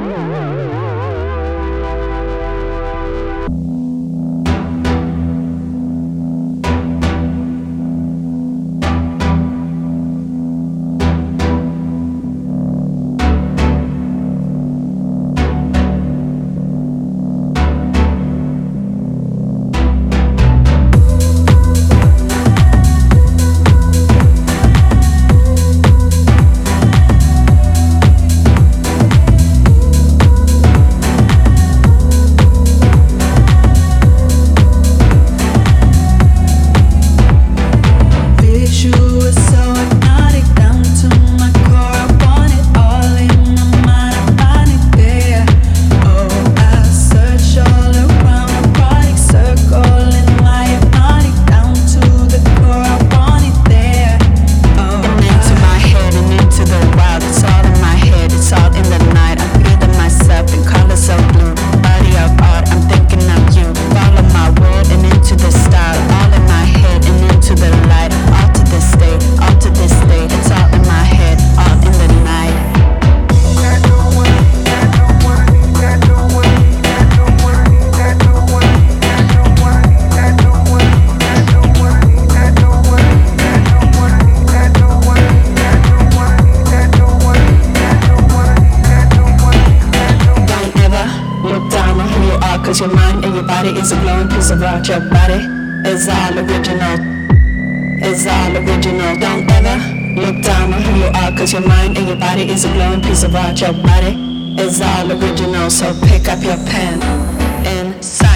'Cause your mind and your body is a glowing piece of rock. Your body is all original, is all original. Don't ever look down on who you are, 'cause your mind and your body is a glowing piece of rock. Your body is all original, so pick up your pen and sign.